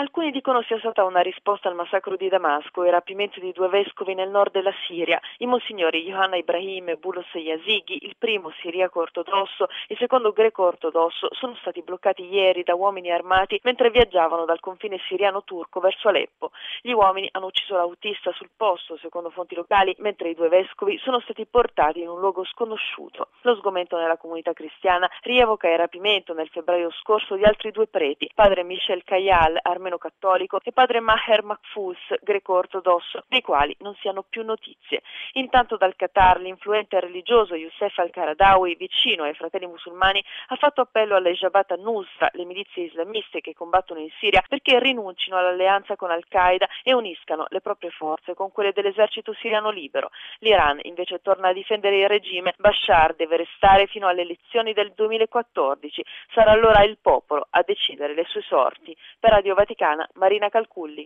Alcuni dicono sia stata una risposta al massacro di Damasco e il rapimento di 2 vescovi nel nord della Siria, i monsignori Yohanna Ibrahim e Bulos Yazighi, il primo siriaco ortodosso e il secondo greco ortodosso, sono stati bloccati ieri da uomini armati mentre viaggiavano dal confine siriano-turco verso Aleppo. Gli uomini hanno ucciso l'autista sul posto, secondo fonti locali, mentre i 2 vescovi sono stati portati in un luogo sconosciuto. Lo sgomento nella comunità cristiana rievoca il rapimento nel febbraio scorso di altri 2 preti, padre Michel Kayal, armeno cattolico, e padre Maher Mahfouz, greco ortodosso, dei quali non si hanno più notizie. Intanto dal Qatar l'influente religioso Youssef al-Qaradawi, vicino ai fratelli musulmani, ha fatto appello alle Jabhat al-Nusra, le milizie islamiste che combattono in Siria, perché rinuncino all'alleanza con Al-Qaeda e uniscano le proprie forze con quelle dell'esercito siriano libero. L'Iran invece torna a difendere il regime. Bashar deve restare fino alle elezioni del 2014. Sarà allora il popolo a decidere le sue sorti. Per Radio Vaticana, Marina Calculli.